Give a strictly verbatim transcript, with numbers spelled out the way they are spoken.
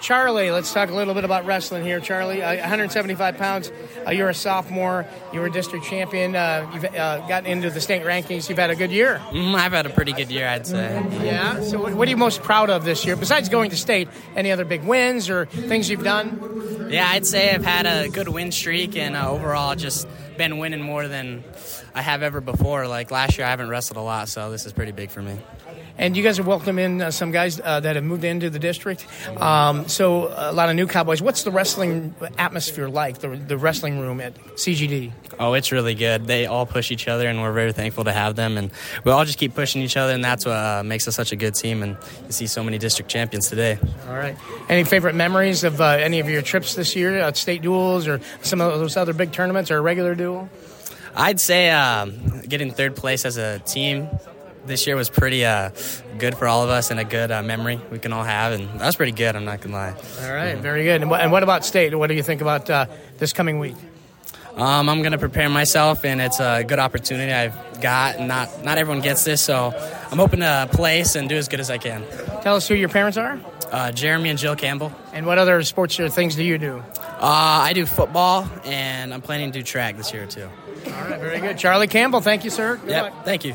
Charlie, let's talk a little bit about wrestling here. Charlie, uh, one hundred seventy-five pounds. Uh, you're a sophomore. You were a district champion. Uh, you've uh, gotten into the state rankings. You've had a good year. Mm, I've had a pretty good year, I'd say. Yeah? So what, what are you most proud of this year? Besides going to state, any other big wins or things you've done? Yeah, I'd say I've had a good win streak and uh, overall just been winning more than I have ever before. Like last year, I haven't wrestled a lot, so this is pretty big for me. And you guys have welcomed in uh, some guys uh, that have moved into the district. Um, so a lot of new Cowboys. What's the wrestling atmosphere like, the, the wrestling room at C G D? Oh, it's really good. They all push each other, and we're very thankful to have them. And we all just keep pushing each other, and that's what uh, makes us such a good team. And you see so many district champions today. All right. Any favorite memories of uh, any of your trips this year, uh, state duels or some of those other big tournaments or a regular duel? I'd say um, getting third place as a team this year was pretty uh, good for all of us and a good uh, memory we can all have, and that was pretty good, I'm not going to lie. All right, mm-hmm. Very good. And what, and what about state? What do you think about uh, this coming week? Um, I'm going to prepare myself, and it's a good opportunity I've got. Not not everyone gets this, so I'm hoping to place and do as good as I can. Tell us who your parents are. Uh, Jeremy and Jill Campbell. And what other sports or things do you do? Uh, I do football, and I'm planning to do track this year, too. All right, very good. Charlie Campbell, thank you, sir. Yep, thank you.